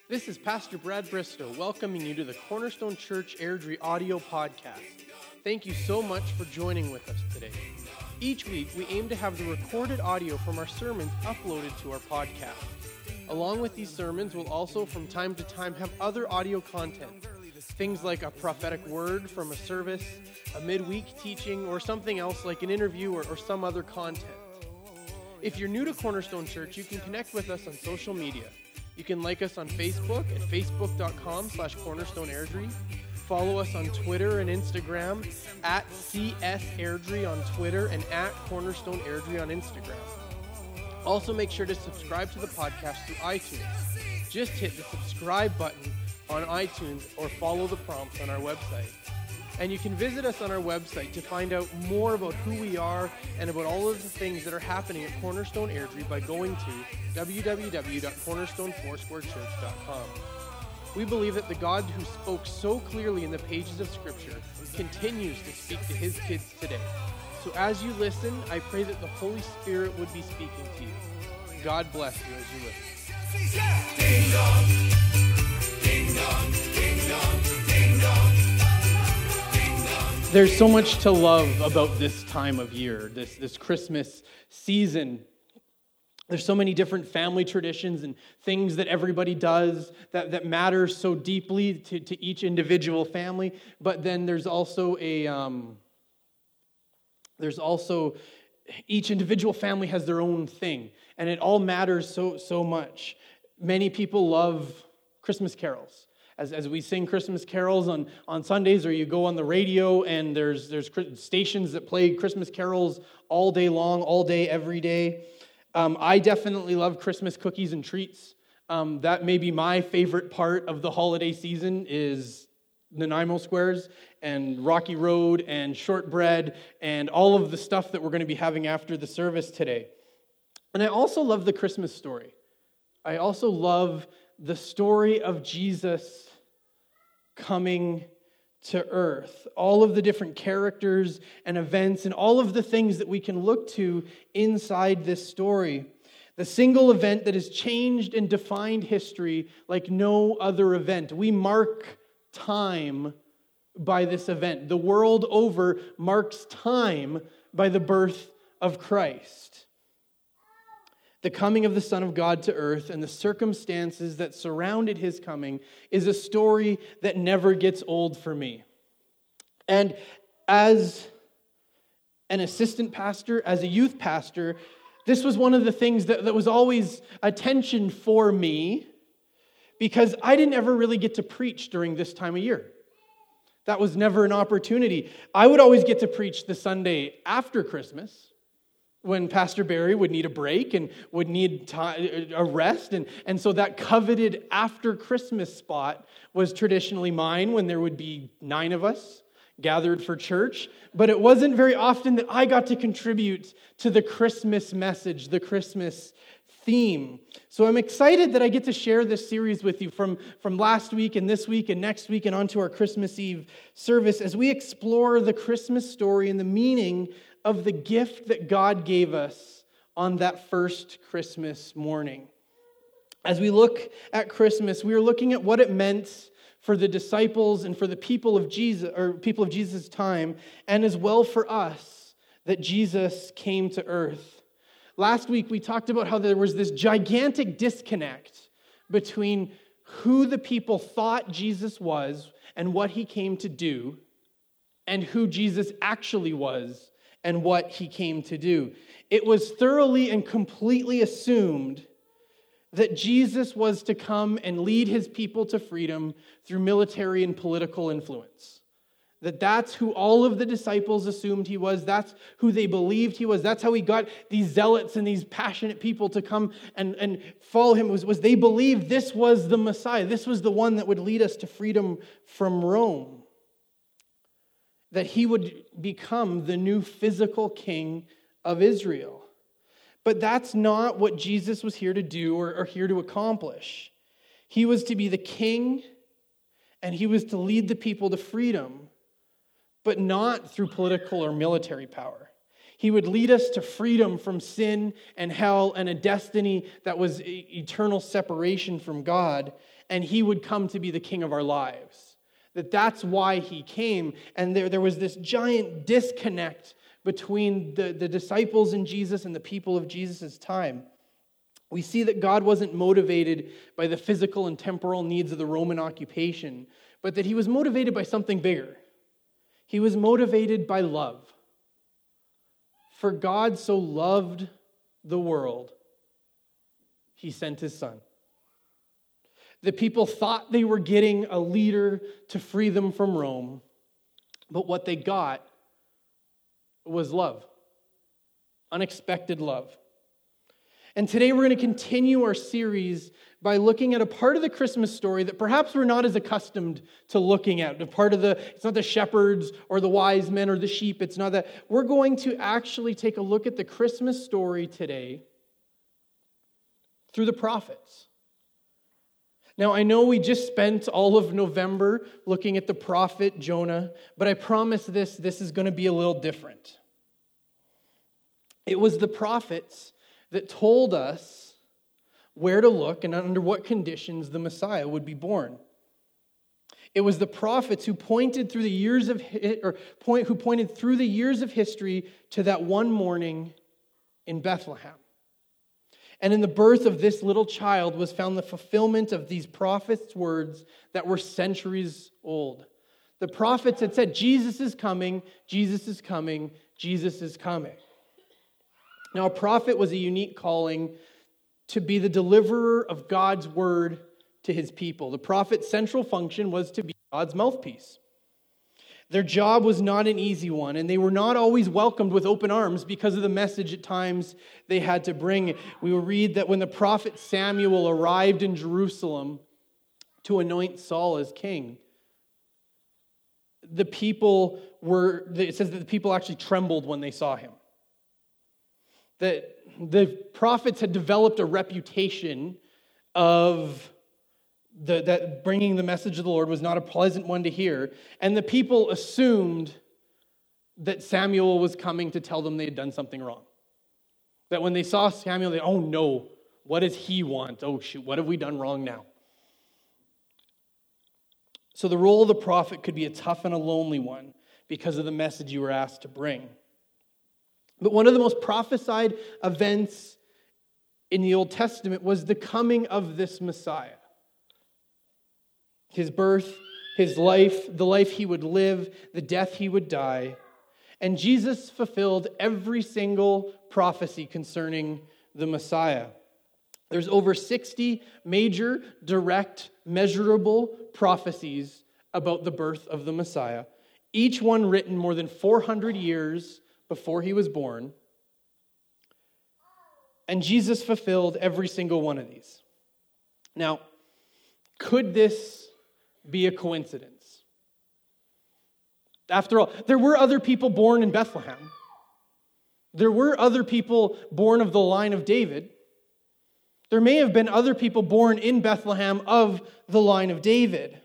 This is Pastor Brad Bristow welcoming you to the Cornerstone Church Airdrie audio podcast. Thank you so much for joining with us today. Each week, we aim to have the recorded audio from our sermons uploaded to our podcast. Along with these sermons, we'll also from time to time have other audio content. Things like a prophetic word from a service, a midweek teaching, or something else like an interview or some other content. If you're new to Cornerstone Church, you can connect with us on social media. You can like us on Facebook at facebook.com/cornerstoneairdrie. Follow us on Twitter and Instagram at CSAirdrie on Twitter and at Cornerstone Airdrie on Instagram. Also make sure to subscribe to the podcast through iTunes. Just hit the subscribe button on iTunes or follow the prompts on our website. And you can visit us on our website to find out more about who we are and about all of the things that are happening at Cornerstone Airdrie by going to www.cornerstonefoursquarechurch.com. We believe that the God who spoke so clearly in the pages of Scripture continues to speak to his kids today. So as you listen, I pray that the Holy Spirit would be speaking to you. God bless you as you listen. Ding dong, ding dong, ding dong, ding dong. There's so much to love about this time of year, this Christmas season. There's so many different family traditions and things that everybody does that matter so deeply to each individual family. But then there's also each individual family has their own thing, and it all matters so much. Many people love Christmas carols. As we sing Christmas carols on Sundays, or you go on the radio and there's stations that play Christmas carols all day long, all day, every day. I definitely love Christmas cookies and treats. That may be my favorite part of the holiday season is Nanaimo squares and Rocky Road and shortbread and all of the stuff that we're going to be having after the service today. And I also love the Christmas story. I also love the story of Jesus coming to earth, all of the different characters and events and all of the things that we can look to inside this story. The single event that has changed and defined history like no other event. We mark time by this event. The world over marks time by the birth of Christ. The coming of the Son of God to earth and the circumstances that surrounded his coming is a story that never gets old for me. And as an assistant pastor, as a youth pastor, this was one of the things that was always a tension for me because I didn't ever really get to preach during this time of year. That was never an opportunity. I would always get to preach the Sunday after Christmas, when Pastor Barry would need a break and would need a rest. And so that coveted after Christmas spot was traditionally mine when there would be 9 of us gathered for church. But it wasn't very often that I got to contribute to the Christmas message, the Christmas theme. So I'm excited that I get to share this series with you from last week and this week and next week and onto our Christmas Eve service as we explore the Christmas story and the meaning of the gift that God gave us on that first Christmas morning. As we look at Christmas, we are looking at what it meant for the disciples and for the people of Jesus' time, and as well for us, that Jesus came to earth. Last week, we talked about how there was this gigantic disconnect between who the people thought Jesus was and what he came to do, and who Jesus actually was and what he came to do. It was thoroughly and completely assumed that Jesus was to come and lead his people to freedom through military and political influence. That's who all of the disciples assumed he was. That's who they believed he was. That's how he got these zealots and these passionate people to come and follow him, was they believed this was the Messiah. This was the one that would lead us to freedom from Rome. That he would become the new physical king of Israel. But that's not what Jesus was here to do or here to accomplish. He was to be the king, and he was to lead the people to freedom, but not through political or military power. He would lead us to freedom from sin and hell and a destiny that was eternal separation from God. and he would come to be the king of our lives. That's why he came. And there was this giant disconnect between the disciples and Jesus and the people of Jesus' time. We see that God wasn't motivated by the physical and temporal needs of the Roman occupation, but that he was motivated by something bigger. He was motivated by love. For God so loved the world, he sent his son. The people thought they were getting a leader to free them from Rome, but what they got was love. Unexpected love. And today we're going to continue our series by looking at a part of the Christmas story that perhaps we're not as accustomed to looking at. It's not the shepherds or the wise men or the sheep. It's not that. We're going to actually take a look at the Christmas story today through the prophets. Now, I know we just spent all of November looking at the prophet Jonah, but I promise this is going to be a little different. It was the prophets that told us where to look and under what conditions the Messiah would be born. It was the prophets who pointed through the years of history to that one morning in Bethlehem. And in the birth of this little child was found the fulfillment of these prophets' words that were centuries old. The prophets had said, Jesus is coming, Jesus is coming, Jesus is coming. Now, a prophet was a unique calling to be the deliverer of God's word to his people. The prophet's central function was to be God's mouthpiece. Their job was not an easy one, and they were not always welcomed with open arms because of the message at times they had to bring. We will read that when the prophet Samuel arrived in Jerusalem to anoint Saul as king, it says that the people actually trembled when they saw him. That the prophets had developed a reputation of that bringing the message of the Lord was not a pleasant one to hear. And the people assumed that Samuel was coming to tell them they had done something wrong. That when they saw Samuel, oh no, what does he want? Oh shoot, what have we done wrong now? So the role of the prophet could be a tough and a lonely one because of the message you were asked to bring. But one of the most prophesied events in the Old Testament was the coming of this Messiah. His birth, his life, the life he would live, the death he would die. And Jesus fulfilled every single prophecy concerning the Messiah. There's over 60 major, direct, measurable prophecies about the birth of the Messiah, each one written more than 400 years before he was born. And Jesus fulfilled every single one of these. Now, could this be a coincidence? After all, there were other people born in Bethlehem. There were other people born of the line of David. There may have been other people born in Bethlehem of the line of David.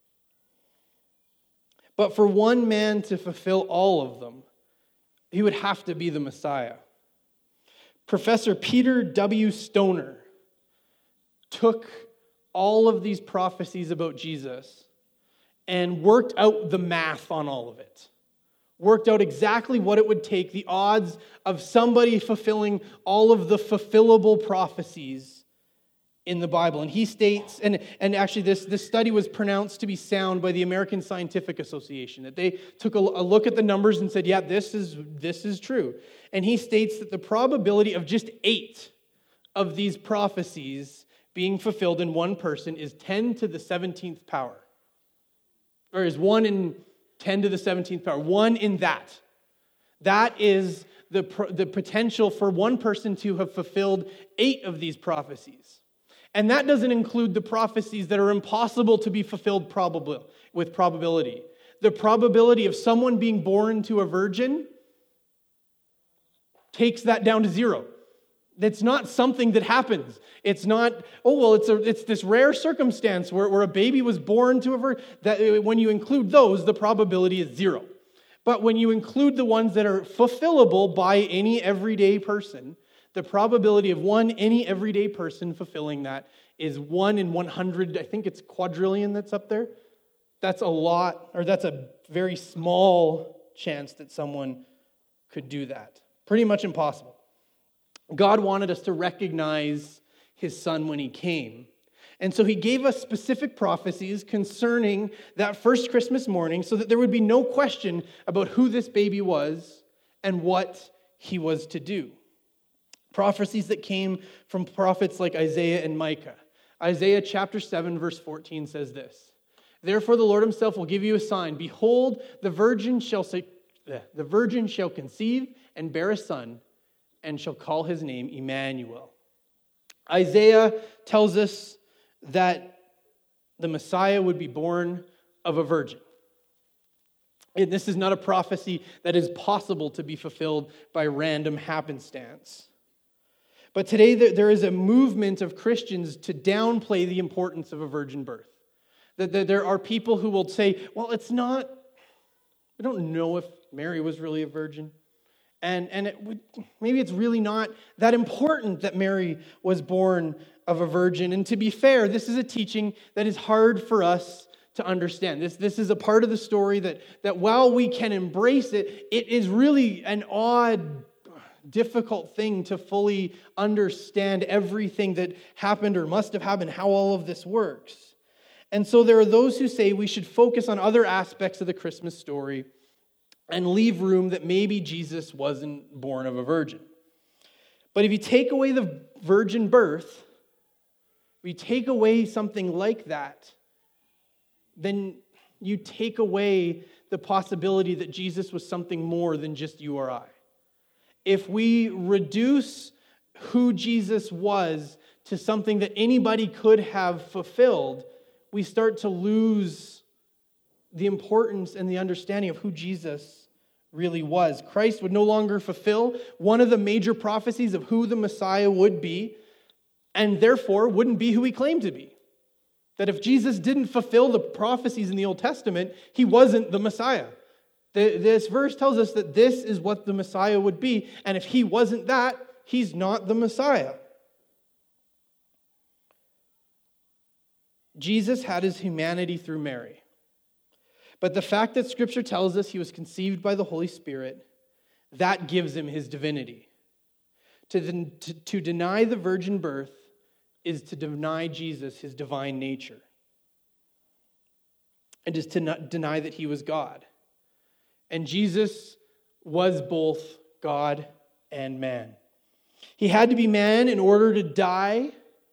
But for one man to fulfill all of them, he would have to be the Messiah. Professor Peter W. Stoner took all of these prophecies about Jesus and worked out the math on all of it. Worked out exactly what it would take, the odds of somebody fulfilling all of the fulfillable prophecies in the Bible. And he states, and actually this study was pronounced to be sound by the American Scientific Association, that they took a look at the numbers and said, yeah, this is true. And he states that the probability of just 8 of these prophecies being fulfilled in one person is 10 to the 17th power. Or is 1 in 10 to the 17th power. 1 in that. That is the potential for one person to have fulfilled 8 of these prophecies. And that doesn't include the prophecies that are impossible to be fulfilled with probability. The probability of someone being born to a virgin takes that down to 0. That's not something that happens. It's not, it's this rare circumstance where a baby was born to a virgin. That when you include those, the probability is 0. But when you include the ones that are fulfillable by any everyday person, the probability of any everyday person fulfilling that is 1 in 100, I think it's quadrillion that's up there. That's a lot, or that's a very small chance that someone could do that. Pretty much impossible. God wanted us to recognize his son when he came. And so he gave us specific prophecies concerning that first Christmas morning so that there would be no question about who this baby was and what he was to do. Prophecies that came from prophets like Isaiah and Micah. Isaiah chapter 7 verse 14 says this: "Therefore the Lord himself will give you a sign. Behold, the virgin shall conceive and bear a son, and shall call his name Emmanuel." Isaiah tells us that the Messiah would be born of a virgin. And this is not a prophecy that is possible to be fulfilled by random happenstance. But today there is a movement of Christians to downplay the importance of a virgin birth. That there are people who will say, well, it's not, we don't know if Mary was really a virgin. And maybe it's really not that important that Mary was born of a virgin. And to be fair, this is a teaching that is hard for us to understand. This is a part of the story that while we can embrace it, it is really an odd, difficult thing to fully understand everything that happened or must have happened, how all of this works. And so there are those who say we should focus on other aspects of the Christmas story and leave room that maybe Jesus wasn't born of a virgin. But if you take away the virgin birth, if you take away something like that, then you take away the possibility that Jesus was something more than just you or I. If we reduce who Jesus was to something that anybody could have fulfilled, we start to lose the importance and the understanding of who Jesus really was. Christ would no longer fulfill one of the major prophecies of who the Messiah would be, and therefore wouldn't be who he claimed to be. That if Jesus didn't fulfill the prophecies in the Old Testament, he wasn't the Messiah. This verse tells us that this is what the Messiah would be, and if he wasn't that, he's not the Messiah. Jesus had his humanity through Mary. But the fact that Scripture tells us he was conceived by the Holy Spirit, that gives him his divinity. To deny the virgin birth is to deny Jesus his divine nature. It is to not deny that he was God. And Jesus was both God and man. He had to be man in order to die,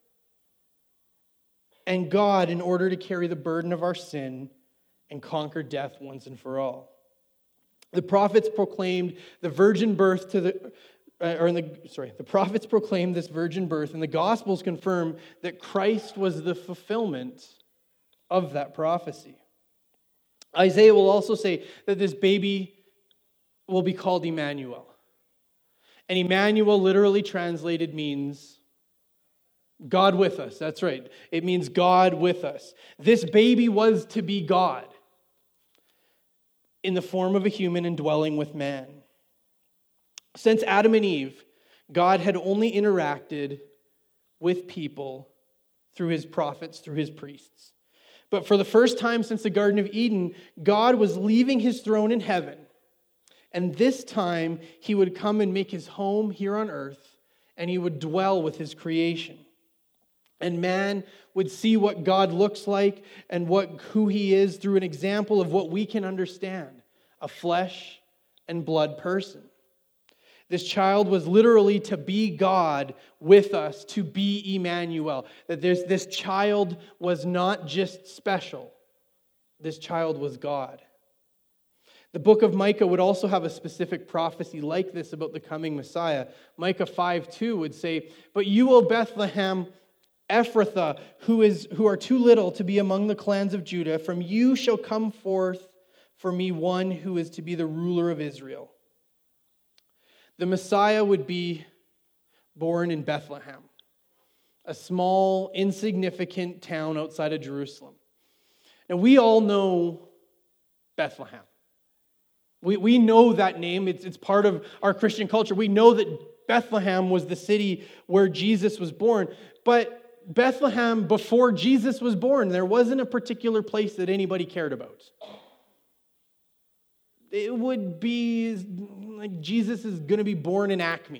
and God in order to carry the burden of our sin and conquer death once and for all. The prophets proclaimed the virgin birth the prophets proclaimed this virgin birth, and the Gospels confirm that Christ was the fulfillment of that prophecy. Isaiah will also say that this baby will be called Emmanuel. And Emmanuel literally translated means God with us. That's right. It means God with us. This baby was to be God in the form of a human and dwelling with man. Since Adam and Eve, God had only interacted with people through his prophets, through his priests. But for the first time since the Garden of Eden, God was leaving his throne in heaven. And this time, he would come and make his home here on earth, and he would dwell with his creation. And man would see what God looks like and who he is through an example of what we can understand, a flesh and blood person. This child was literally to be God with us, to be Emmanuel. That this child was not just special. This child was God. The book of Micah would also have a specific prophecy like this about the coming Messiah. Micah 5:2 would say, "But you, O Bethlehem, Ephrathah, who are too little to be among the clans of Judah, from you shall come forth for me one who is to be the ruler of Israel." The Messiah would be born in Bethlehem, a small, insignificant town outside of Jerusalem. Now, we all know Bethlehem. We know that name. It's part of our Christian culture. We know that Bethlehem was the city where Jesus was born. But Bethlehem, before Jesus was born, there wasn't a particular place that anybody cared about. It would be like Jesus is going to be born in Acme.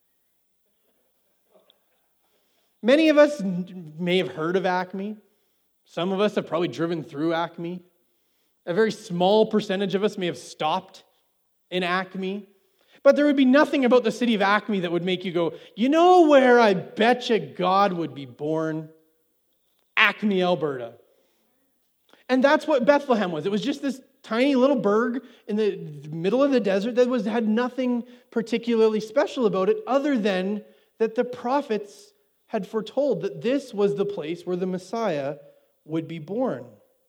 Many of us may have heard of Acme. Some of us have probably driven through Acme. A very small percentage of us may have stopped in Acme. But there would be nothing about the city of Acme that would make you go, you know where I betcha God would be born? Acme, Alberta. And that's what Bethlehem was. It was just this tiny little burg in the middle of the desert that had nothing particularly special about it other than that the prophets had foretold that this was the place where the Messiah would be born.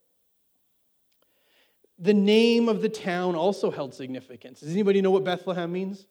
The name of the town also held significance. Does anybody know what Bethlehem means?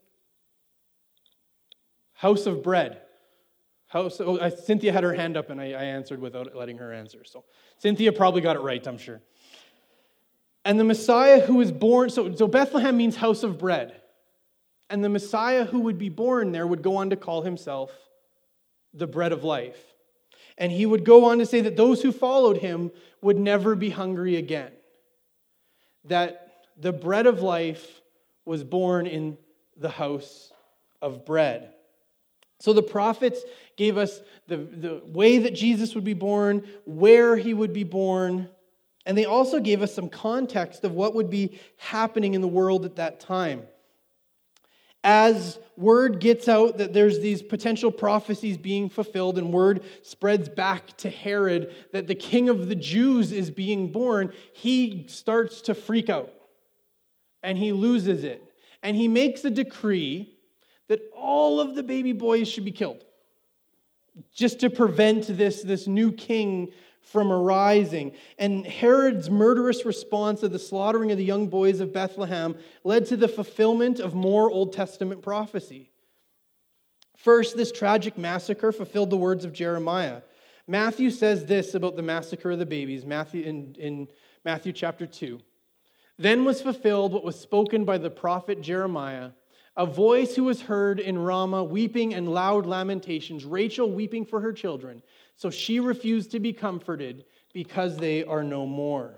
House of bread. Cynthia had her hand up and I answered without letting her answer. So Cynthia probably got it right, I'm sure. And the Messiah who was born, so Bethlehem means house of bread. And the Messiah who would be born there would go on to call himself the bread of life. And he would go on to say that those who followed him would never be hungry again. That the bread of life was born in the house of bread. So the prophets gave us the way that Jesus would be born, where he would be born, and they also gave us some context of what would be happening in the world at that time. As word gets out that there's these potential prophecies being fulfilled and word spreads back to Herod that the king of the Jews is being born, he starts to freak out and he loses it. And he makes a decree that all of the baby boys should be killed just to prevent this new king from arising. And Herod's murderous response to the slaughtering of the young boys of Bethlehem led to the fulfillment of more Old Testament prophecy. First, this tragic massacre fulfilled the words of Jeremiah. Matthew says this about the massacre of the babies, in Matthew chapter 2. Then was fulfilled what was spoken by the prophet Jeremiah, a voice who was heard in Ramah, weeping and loud lamentations, Rachel weeping for her children. So she refused to be comforted because they are no more.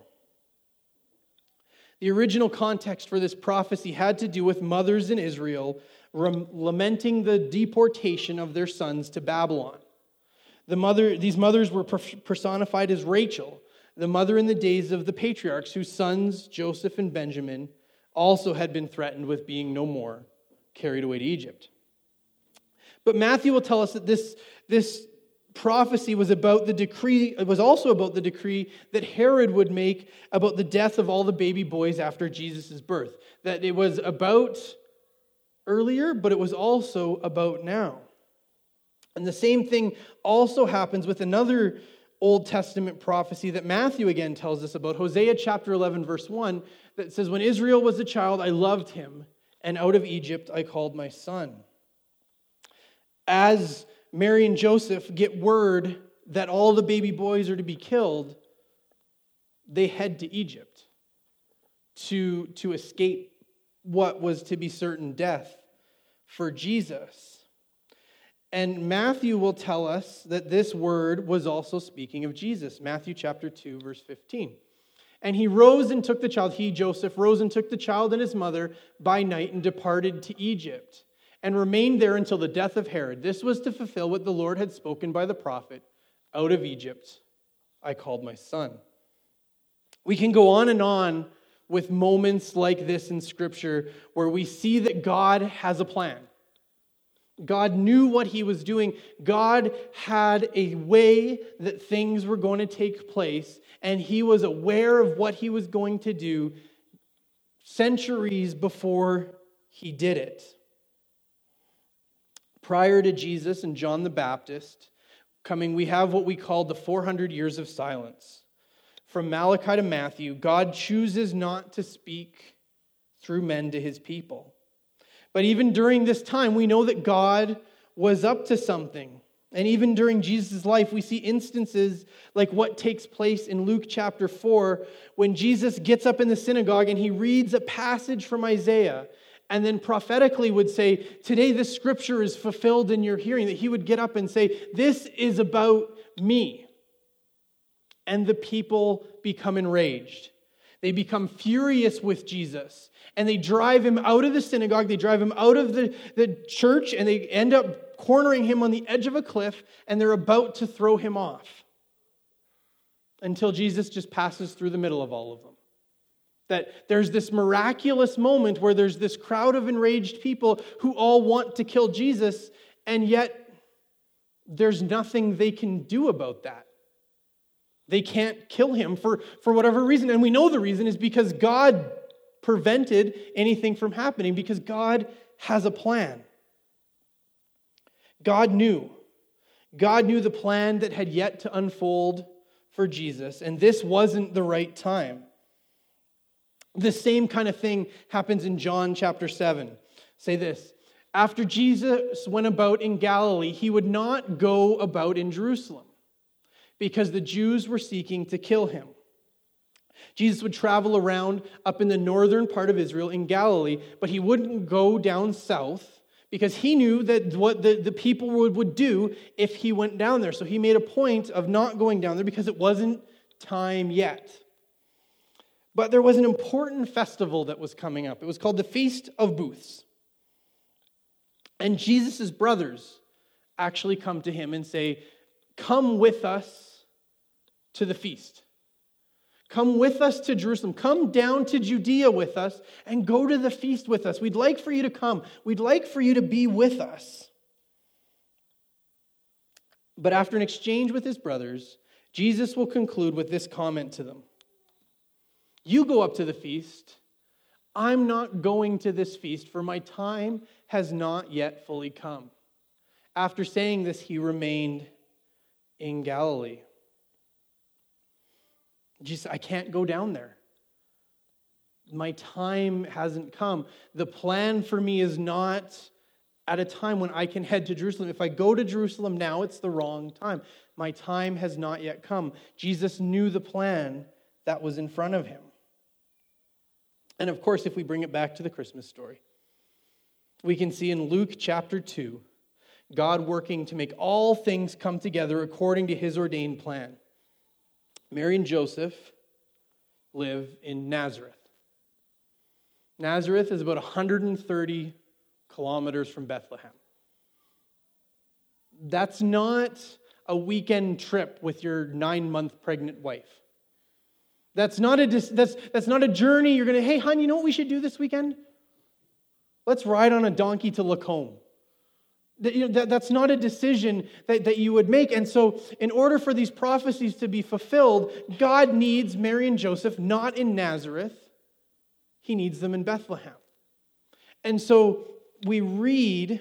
The original context for this prophecy had to do with mothers in Israel lamenting the deportation of their sons to Babylon. These mothers were personified as Rachel, the mother in the days of the patriarchs, whose sons, Joseph and Benjamin, also had been threatened with being no more, carried away to Egypt. But Matthew will tell us that this prophecy was about the decree. It was also about the decree that Herod would make about the death of all the baby boys after Jesus' birth. That it was about earlier, but it was also about now. And the same thing also happens with another Old Testament prophecy that Matthew again tells us about. Hosea chapter 11, verse 1, that says, "When Israel was a child, I loved him, and out of Egypt I called my son." As Mary and Joseph get word that all the baby boys are to be killed, they head to Egypt to escape what was to be certain death for Jesus. And Matthew will tell us that this word was also speaking of Jesus. Matthew chapter 2, verse 15. "And he rose and took the child," he, Joseph, rose and took the child and his mother by night and departed to Egypt, and remained there until the death of Herod. This was to fulfill what the Lord had spoken by the prophet, "Out of Egypt I called my son." We can go on with moments like this in Scripture where we see that God has a plan. God knew what he was doing. God had a way that things were going to take place, and he was aware of what he was going to do centuries before he did it. Prior to Jesus and John the Baptist coming, we have what we call the 400 years of silence. From Malachi to Matthew, God chooses not to speak through men to his people. But even during this time, we know that God was up to something. And even during Jesus' life, we see instances like what takes place in Luke chapter 4, when Jesus gets up in the synagogue and he reads a passage from Isaiah, and then prophetically would say, "Today this scripture is fulfilled in your hearing," that he would get up and say, "This is about me." And the people become enraged. They become furious with Jesus. And they drive him out of the synagogue. They drive him out of the church. And they end up cornering him on the edge of a cliff. And they're about to throw him off. Until Jesus just passes through the middle of all of them. That there's this miraculous moment where there's this crowd of enraged people who all want to kill Jesus. And yet there's nothing they can do about that. They can't kill him for whatever reason. And we know the reason is because God prevented anything from happening, because God has a plan. God knew the plan that had yet to unfold for Jesus, and this wasn't the right time. The same kind of thing happens in John chapter 7. Say this: "After Jesus went about in Galilee, he would not go about in Jerusalem, because the Jews were seeking to kill him. Jesus would travel around up in the northern part of Israel in Galilee, but he wouldn't go down south because he knew that what the people would do if he went down there. So he made a point of not going down there because it wasn't time yet. But there was an important festival that was coming up. It was called the Feast of Booths. And Jesus' brothers actually come to him and say, "Come with us to the feast. Come with us to Jerusalem. Come down to Judea with us and go to the feast with us. We'd like for you to come. We'd like for you to be with us." But after an exchange with his brothers, Jesus will conclude with this comment to them: "You go up to the feast. I'm not going to this feast, for my time has not yet fully come." After saying this, he remained in Galilee. Jesus, I can't go down there. My time hasn't come. The plan for me is not at a time when I can head to Jerusalem. If I go to Jerusalem now, it's the wrong time. My time has not yet come. Jesus knew the plan that was in front of him. And of course, if we bring it back to the Christmas story, we can see in Luke chapter 2, God working to make all things come together according to his ordained plan. Mary and Joseph live in Nazareth. Nazareth is about 130 kilometers from Bethlehem. That's not a weekend trip with your 9-month pregnant wife. That's not a journey you're going to, "Hey, hon, you know what we should do this weekend? Let's ride on a donkey to Lacombe." That's not a decision that you would make. And so in order for these prophecies to be fulfilled, God needs Mary and Joseph not in Nazareth. He needs them in Bethlehem. And so we read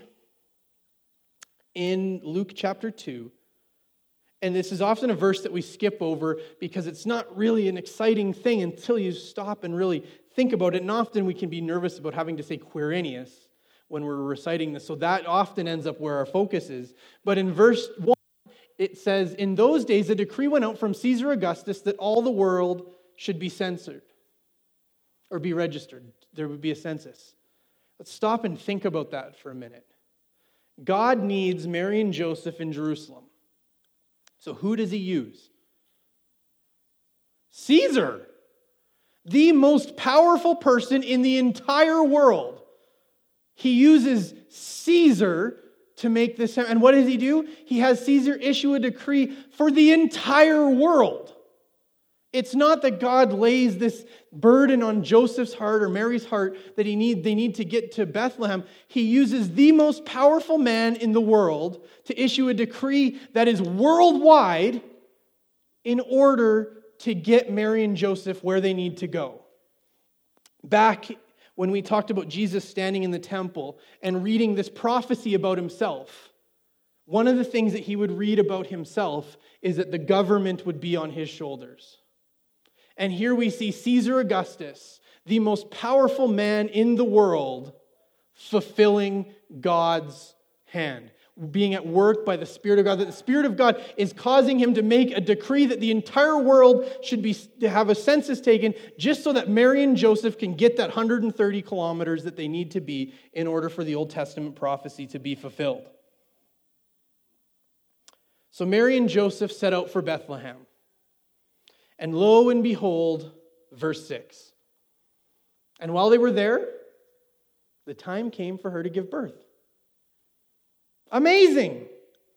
in Luke chapter 2, and this is often a verse that we skip over because it's not really an exciting thing until you stop and really think about it. And often we can be nervous about having to say Quirinius when we're reciting this. So that often ends up where our focus is. But in verse 1, it says, "In those days a decree went out from Caesar Augustus that all the world should be censored or be registered." There would be a census. Let's stop and think about that for a minute. God needs Mary and Joseph in Jerusalem. So who does he use? Caesar, the most powerful person in the entire world. He uses Caesar to make this happen. And what does he do? He has Caesar issue a decree for the entire world. It's not that God lays this burden on Joseph's heart or Mary's heart that they need to get to Bethlehem. He uses the most powerful man in the world to issue a decree that is worldwide in order to get Mary and Joseph where they need to go. Back when we talked about Jesus standing in the temple and reading this prophecy about himself, one of the things that he would read about himself is that the government would be on his shoulders. And here we see Caesar Augustus, the most powerful man in the world, fulfilling God's hand, being at work by the Spirit of God, that the Spirit of God is causing him to make a decree that the entire world should have a census taken just so that Mary and Joseph can get that 130 kilometers that they need to be in order for the Old Testament prophecy to be fulfilled. So Mary and Joseph set out for Bethlehem. And lo and behold, verse 6. And while they were there, the time came for her to give birth. Amazing!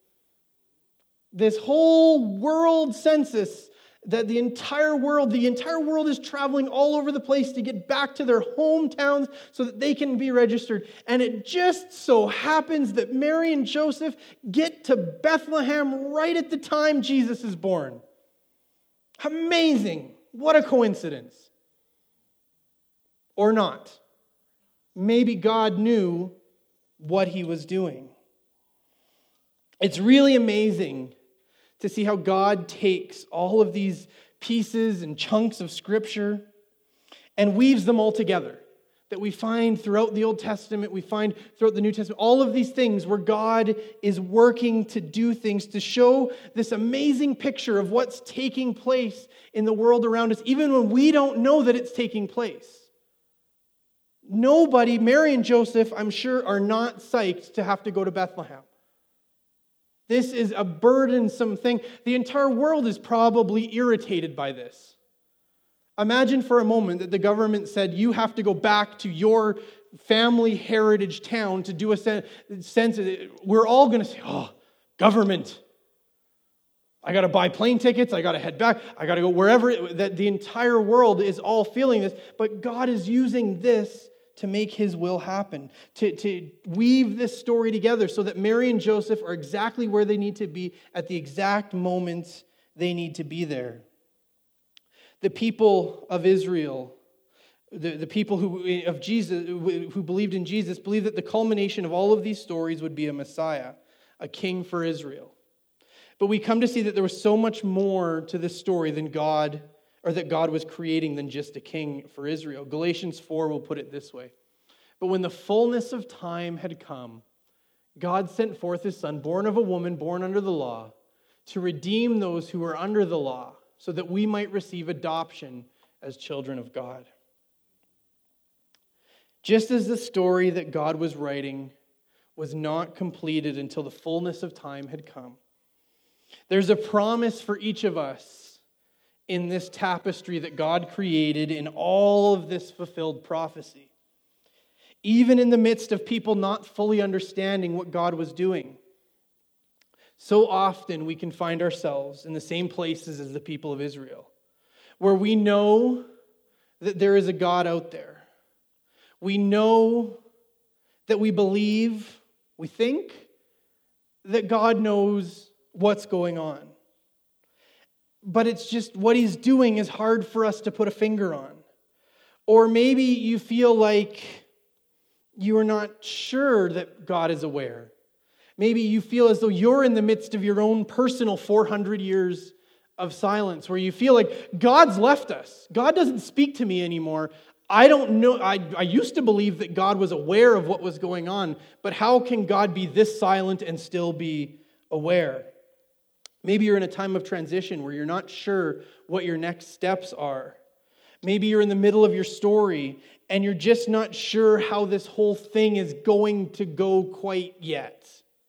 This whole world census, that the entire world is traveling all over the place to get back to their hometowns so that they can be registered. And it just so happens that Mary and Joseph get to Bethlehem right at the time Jesus is born. Amazing. What a coincidence. Or not. Maybe God knew what he was doing. It's really amazing to see how God takes all of these pieces and chunks of Scripture and weaves them all together. That we find throughout the Old Testament, we find throughout the New Testament, all of these things where God is working to do things to show this amazing picture of what's taking place in the world around us, even when we don't know that it's taking place. Nobody, Mary and Joseph, I'm sure, are not psyched to have to go to Bethlehem. This is a burdensome thing. The entire world is probably irritated by this. Imagine for a moment that the government said, you have to go back to your family heritage town to do a census. We're all going to say, oh, government. I got to buy plane tickets. I got to head back. I got to go wherever. That the entire world is all feeling this. But God is using this to make his will happen, to weave this story together so that Mary and Joseph are exactly where they need to be at the exact moment they need to be there. The people of Israel, the people of Jesus who believed in Jesus, believed that the culmination of all of these stories would be a Messiah, a king for Israel. But we come to see that there was so much more to this story than God, or that God was creating than just a king for Israel. Galatians 4 will put it this way. But when the fullness of time had come, God sent forth his Son, born of a woman, born under the law, to redeem those who were under the law, so that we might receive adoption as children of God. Just as the story that God was writing was not completed until the fullness of time had come, there's a promise for each of us in this tapestry that God created in all of this fulfilled prophecy. Even in the midst of people not fully understanding what God was doing. So often we can find ourselves in the same places as the people of Israel, where we know that there is a God out there. We know that we believe, we think that God knows what's going on. But it's just what he's doing is hard for us to put a finger on. Or maybe you feel like you are not sure that God is aware. Maybe you feel as though you're in the midst of your own personal 400 years of silence, where you feel like God's left us. God doesn't speak to me anymore. I don't know. I used to believe that God was aware of what was going on, but how can God be this silent and still be aware? Maybe you're in a time of transition where you're not sure what your next steps are. Maybe you're in the middle of your story and you're just not sure how this whole thing is going to go quite yet.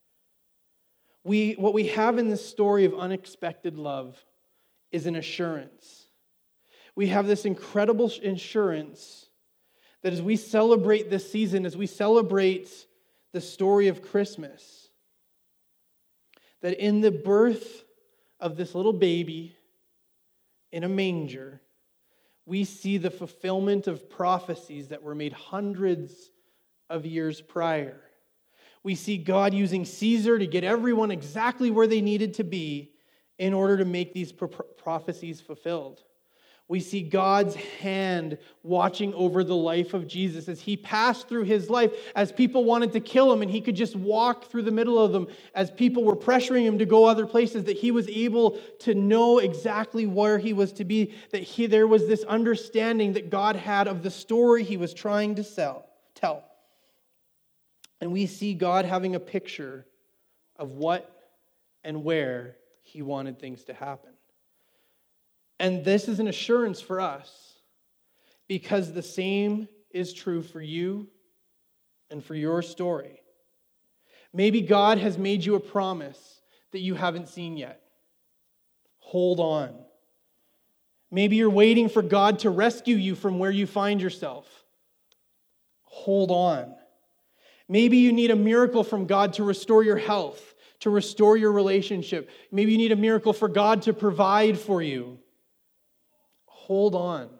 What we have in this story of unexpected love is an assurance. We have this incredible assurance that as we celebrate this season, as we celebrate the story of Christmas, that in the birth of this little baby in a manger, we see the fulfillment of prophecies that were made hundreds of years prior. We see God using Caesar to get everyone exactly where they needed to be in order to make these prophecies fulfilled. We see God's hand watching over the life of Jesus as he passed through his life, as people wanted to kill him and he could just walk through the middle of them, as people were pressuring him to go other places, that he was able to know exactly where he was to be, that there was this understanding that God had of the story he was trying to tell. And we see God having a picture of what and where he wanted things to happen. And this is an assurance for us, because the same is true for you and for your story. Maybe God has made you a promise that you haven't seen yet. Hold on. Maybe you're waiting for God to rescue you from where you find yourself. Hold on. Maybe you need a miracle from God to restore your health, to restore your relationship. Maybe you need a miracle for God to provide for you. Hold on.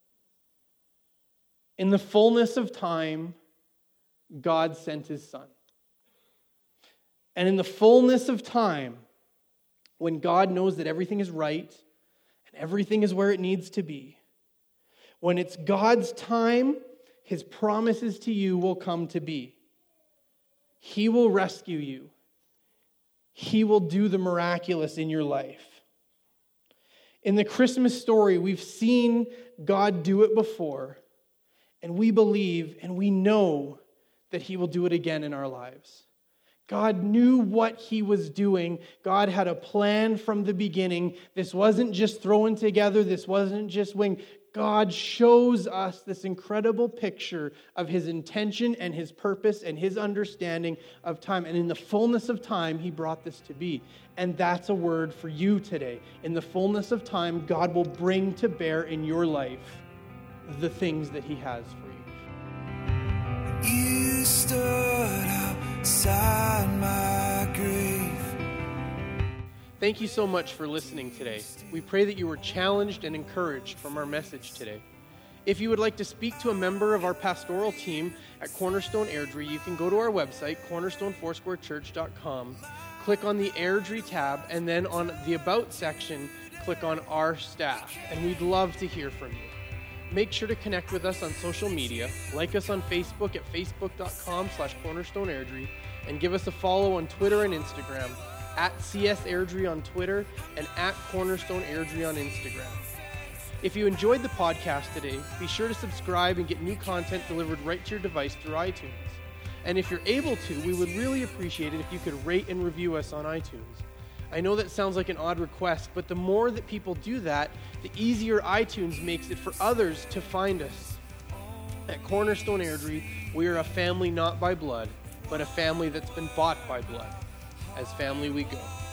In the fullness of time, God sent his Son. And in the fullness of time, when God knows that everything is right and everything is where it needs to be, when it's God's time, his promises to you will come to be. He will rescue you. He will do the miraculous in your life. In the Christmas story, we've seen God do it before, and we believe and we know that he will do it again in our lives. God knew what he was doing. God had a plan from the beginning. This wasn't just thrown together. This wasn't just wing. God shows us this incredible picture of his intention and his purpose and his understanding of time. And in the fullness of time, he brought this to be. And that's a word for you today. In the fullness of time, God will bring to bear in your life the things that he has for you. You stood outside my grave. Thank you so much for listening today. We pray that you were challenged and encouraged from our message today. If you would like to speak to a member of our pastoral team at Cornerstone Airdrie, you can go to our website, cornerstonefoursquarechurch.com, click on the Airdrie tab, and then on the About section, click on Our Staff, and we'd love to hear from you. Make sure to connect with us on social media, like us on Facebook at facebook.com/cornerstoneairdrie, and give us a follow on Twitter and Instagram, at CS Airdrie on Twitter and at Cornerstone Airdrie on Instagram. If you enjoyed the podcast today, be sure to subscribe and get new content delivered right to your device through iTunes. And if you're able to, we would really appreciate it if you could rate and review us on iTunes. I know that sounds like an odd request, but the more that people do that, the easier iTunes makes it for others to find us. At Cornerstone Airdrie, we are a family not by blood, but a family that's been bought by blood. As family we go.